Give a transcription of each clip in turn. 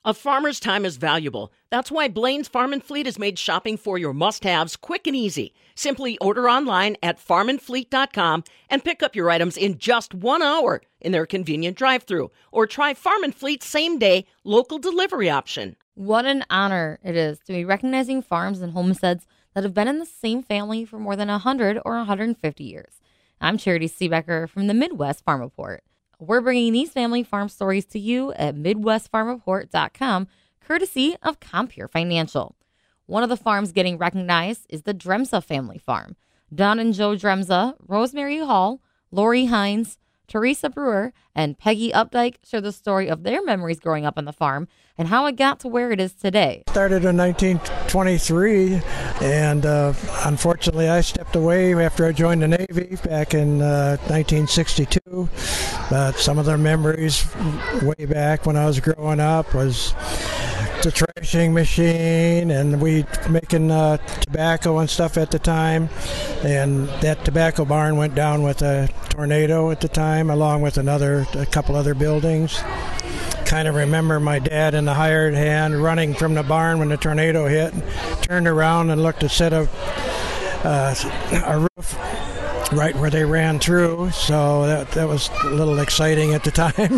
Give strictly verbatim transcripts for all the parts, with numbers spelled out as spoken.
A farmer's time is valuable. That's why Blaine's Farm and Fleet has made shopping for your must-haves quick and easy. Simply order online at farm and fleet dot com and pick up your items in just one hour in their convenient drive-thru. Or try Farm and Fleet's same-day local delivery option. What an honor it is to be recognizing farms and homesteads that have been in the same family for more than one hundred or one hundred fifty years. I'm Charity Seebecker from the Midwest Farm Report. We're bringing these family farm stories to you at midwest farm report dot com, courtesy of Compure Financial. One of the farms getting recognized is the Dremza family farm. Don and Joe Dremza, Rosemary Hall, Lori Hines, Teresa Brewer, and Peggy Updike share the story of their memories growing up on the farm and how it got to where it is today. Started in nineteen twenty-three, and uh, unfortunately I stepped away after I joined the Navy back in uh, nineteen sixty-two. But some of the memories way back when I was growing up was the threshing machine, and we making uh, tobacco and stuff at the time. And that tobacco barn went down with a tornado at the time, along with another, a couple other buildings. Kind of remember my dad in the hired hand running from the barn when the tornado hit, turned around and looked instead of uh, a roof right where they ran through. So that that was a little exciting at the time.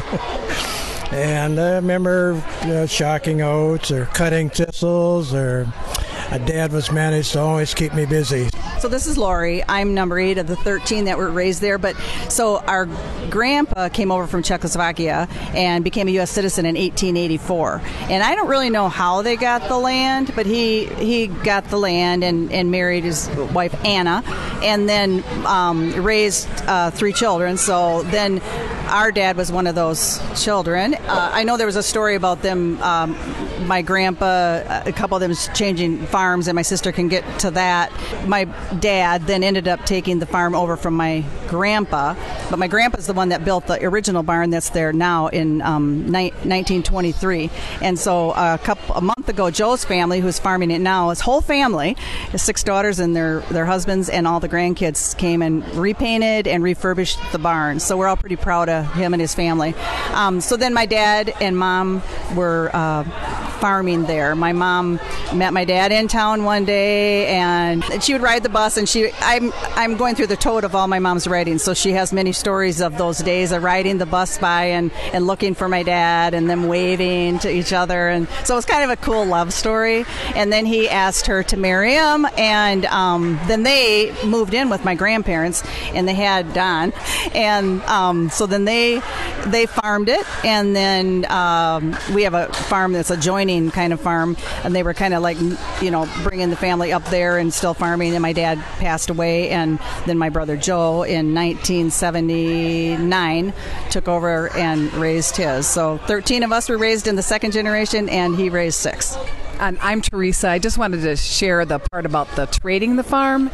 And I remember uh, shocking oats or cutting thistles, or my dad was managed to always keep me busy. So this is Lori. I'm number eight of the thirteen that were raised there. But so our grandpa came over from Czechoslovakia and became a U S citizen in eighteen eighty-four. And I don't really know how they got the land, but he he got the land and, and married his wife Anna, and then um, raised uh, three children. So then our dad was one of those children. Uh, I know there was a story about them, um, my grandpa, a couple of them changing farms, and my sister can get to that. My dad then ended up taking the farm over from my grandpa, but my grandpa's the one that built the original barn that's there now in um, ni- nineteen twenty-three. And so a couple a month ago, Joe's family, who's farming it now, his whole family, his six daughters and their, their husbands and all the grandkids came and repainted and refurbished the barn. So we're all pretty proud of him and his family. Um, so then my dad and mom were uh, farming there. My mom met my dad in town one day, and she would ride the bus, and she I'm I'm going through the tote of all my mom's writings, so she has many stories of those days of riding the bus by and, and looking for my dad and them waving to each other. And so it was kind of a cool love story. And then he asked her to marry him, and um, then they moved in with my grandparents, and they had Don. And um, so then they they farmed it, and then um, we have a farm that's adjoining kind of farm, and they were kind of like, you know, bringing the family up there and still farming. And my dad passed away, and then my brother Joe in nineteen seventy-nine took over and raised his. So thirteen of us were raised in the second generation, and he raised six. And I'm Teresa. I just wanted to share the part about the trading the farm.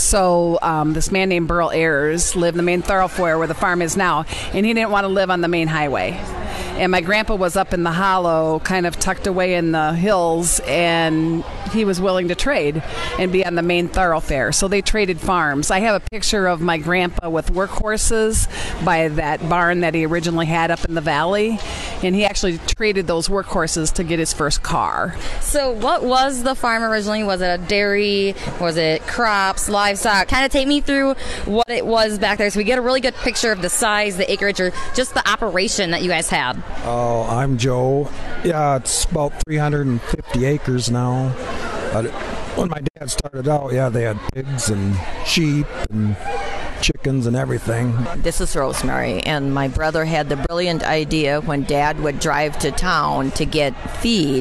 So um, this man named Burl Ayers lived in the main thoroughfare where the farm is now, and he didn't want to live on the main highway. And my grandpa was up in the hollow, kind of tucked away in the hills, and he was willing to trade and be on the main thoroughfare. So they traded farms. I have a picture of my grandpa with workhorses by that barn that he originally had up in the valley, and he actually traded those workhorses to get his first car. So what was the farm originally? Was it a dairy? Was it crops, livestock? Kind of take me through what it was back there so we get a really good picture of the size, the acreage, or just the operation that you guys had. Oh, I'm Joe. Yeah, it's about three hundred fifty acres now. Uh, when my dad started out, yeah, they had pigs and sheep and chickens and everything. This is Rosemary, and my brother had the brilliant idea when Dad would drive to town to get feed.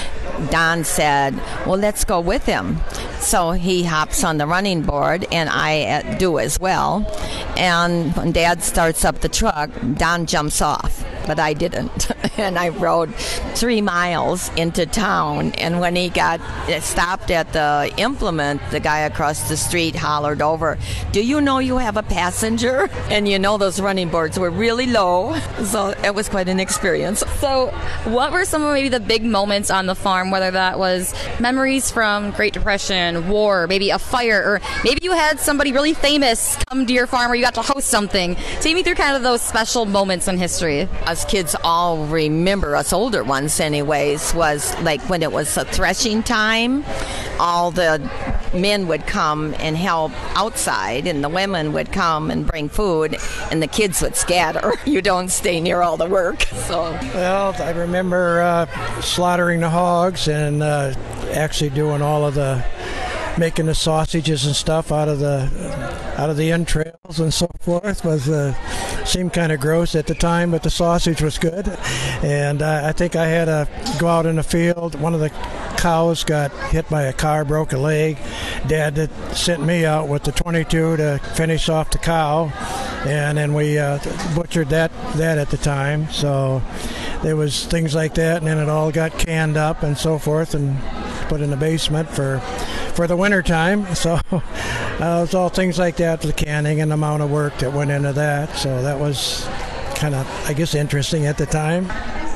Don said, well, let's go with him. So he hops on the running board, and I uh, do as well. And when Dad starts up the truck, Don jumps off, but I didn't. And I rode three miles into town, and when he got stopped at the implement, the guy across the street hollered over, do you know you have a passenger? And you know those running boards were really low, so it was quite an experience. So what were some of maybe the big moments on the farm, whether that was memories from Great Depression, war, maybe a fire, or maybe you had somebody really famous come to your farm or you got to host something? Take me through kind of those special moments in history. Uh, us kids all remember, us older ones anyways, was like when it was a threshing time, all the men would come and help outside, and the women would come and bring food, and the kids would scatter. You don't stay near all the work. So well, I remember uh, slaughtering the hogs and uh, actually doing all of the making the sausages and stuff out of the out of the entrails and so forth. Was uh, seemed kind of gross at the time, but the sausage was good. And uh, I think I had to go out in the field. One of the cows got hit by a car, broke a leg. Dad had sent me out with the twenty-two to finish off the cow, and then we uh, butchered that that at the time. So there was things like that, and then it all got canned up and so forth and put in the basement for for the winter time. So uh, it was all things like that, the canning and the amount of work that went into that. So that was kind of, I guess, interesting at the time.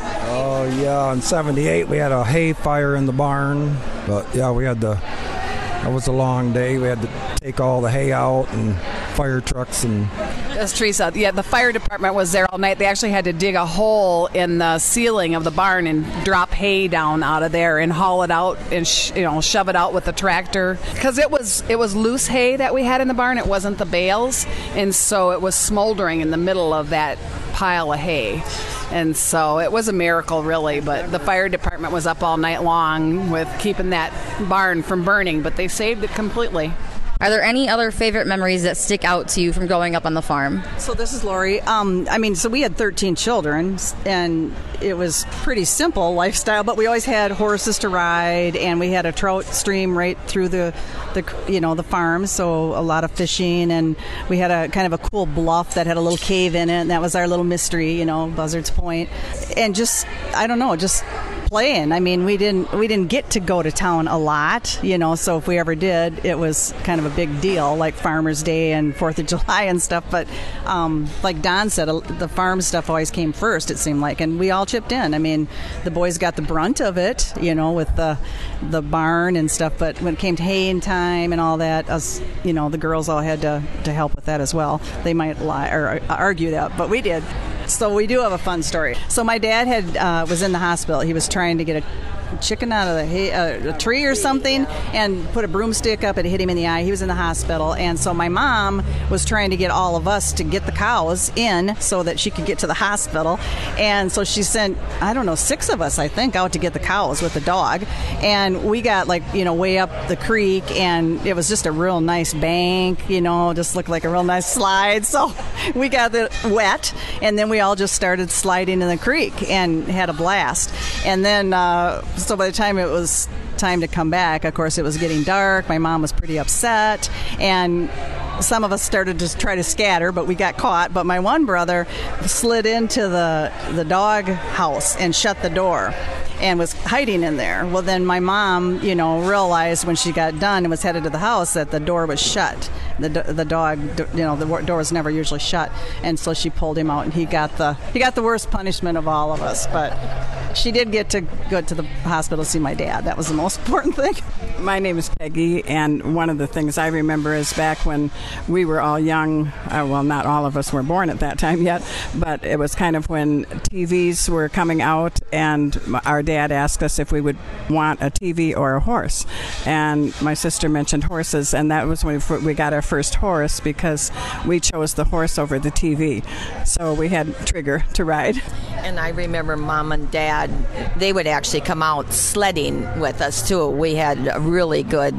Oh, yeah, in seventy-eight we had a hay fire in the barn. But, yeah, we had the, that was a long day. We had to take all the hay out and fire trucks and... That's Teresa. Yeah, the fire department was there all night. They actually had to dig a hole in the ceiling of the barn and drop hay down out of there and haul it out and sh- you know shove it out with the tractor, because it was it was loose hay that we had in the barn. It wasn't the bales, and so it was smoldering in the middle of that pile of hay. And so it was a miracle, really, but the fire department was up all night long with keeping that barn from burning, but they saved it completely. Are there any other favorite memories that stick out to you from growing up on the farm? So this is Lori. Um, I mean, so we had thirteen children, and it was pretty simple lifestyle, but we always had horses to ride, and we had a trout stream right through the, the you know, the farm, so a lot of fishing, and we had a kind of a cool bluff that had a little cave in it, and that was our little mystery, you know, Buzzard's Point. And just, I don't know, just playing. I mean, we didn't we didn't get to go to town a lot, you know, so if we ever did, it was kind of a big deal, like Farmers Day and Fourth of July and stuff. But um, like Don said, the farm stuff always came first, it seemed like, and we all chipped in. I mean, the boys got the brunt of it, you know, with the the barn and stuff, but when it came to haying time and all that, us, you know, the girls all had to, to help with that as well. They might lie or argue that, but we did. So we do have a fun story. So my dad had uh, was in the hospital. He was trying to get a chicken out of the hay, uh, a tree or something, and put a broomstick up and hit him in the eye. He was in the hospital, and so my mom was trying to get all of us to get the cows in so that she could get to the hospital. And so she sent, I don't know, six of us, I think, out to get the cows with the dog. And we got, like, you know, way up the creek, and it was just a real nice bank, you know, just looked like a real nice slide. So we got it wet, and then we all just started sliding in the creek and had a blast. And then uh, so by the time it was time to come back, of course, it was getting dark. My mom was pretty upset, and some of us started to try to scatter, but we got caught. But my one brother slid into the the dog house and shut the door and was hiding in there. Well, then my mom, you know, realized when she got done and was headed to the house that the door was shut. The the dog, you know, the door was never usually shut, and so she pulled him out, and he got the he got the worst punishment of all of us. But she did get to go to the hospital to see my dad. That was the most important thing. My name is Peggy, and one of the things I remember is back when we were all young, uh, well, not all of us were born at that time yet, but it was kind of when T Vs were coming out, and our dad asked us if we would want a T V or a horse. And my sister mentioned horses, and that was when we got our first horse, because we chose the horse over the T V. So we had Trigger to ride. And I remember Mom and Dad, they would actually come out sledding with us too. We had a really good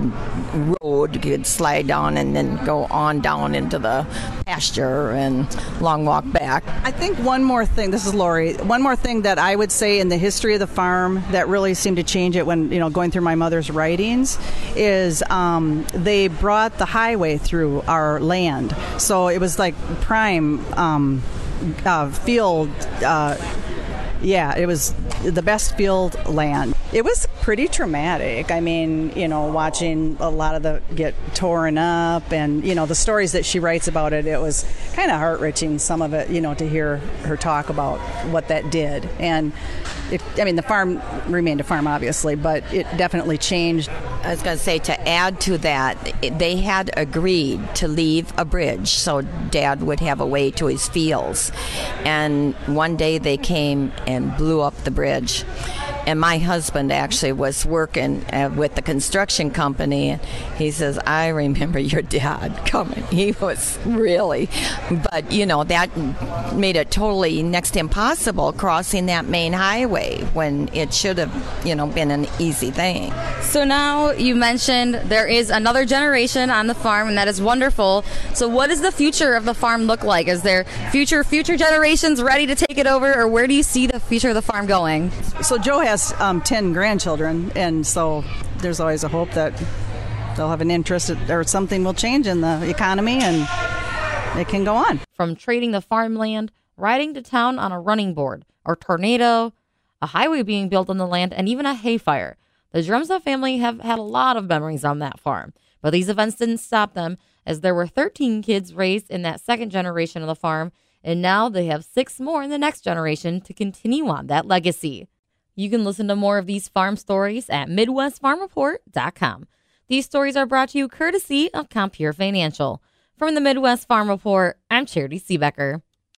road you could slide down and then go on down into the pasture and long walk back. I think one more thing, this is Lori, one more thing that I would say in the history of the farm that really seemed to change it when, you know, going through my mother's writings is um, they brought the highway through our land. So it was like prime um, uh, field. Uh, yeah, it was the best field land. It was pretty traumatic. I mean, you know, watching a lot of the get torn up, and, you know, the stories that she writes about it, it was kind of heart-wrenching, some of it, you know, to hear her talk about what that did. And it, I mean, the farm remained a farm, obviously, but it definitely changed I was going to say, to add to that, they had agreed to leave a bridge so Dad would have a way to his fields. And one day they came and blew up the bridge. And my husband actually was working uh, with the construction company. And he says, I remember your dad coming. He was really, but you know, that made it totally next to impossible crossing that main highway when it should have, you know, been an easy thing. So now you mentioned there is another generation on the farm, and that is wonderful. So what does the future of the farm look like? Is there future, future generations ready to take it over, or where do you see the future of the farm going? So Joe has um, ten grandchildren, and so there's always a hope that they'll have an interest or something will change in the economy and it can go on. From trading the farmland, riding to town on a running board, or tornado, a highway being built on the land, and even a hay fire, the Drumsa family have had a lot of memories on that farm. But these events didn't stop them, as there were thirteen kids raised in that second generation of the farm, and now they have six more in the next generation to continue on that legacy. You can listen to more of these farm stories at Midwest Farm Report dot com. These stories are brought to you courtesy of Compeer Financial. From the Midwest Farm Report, I'm Charity Seebecker.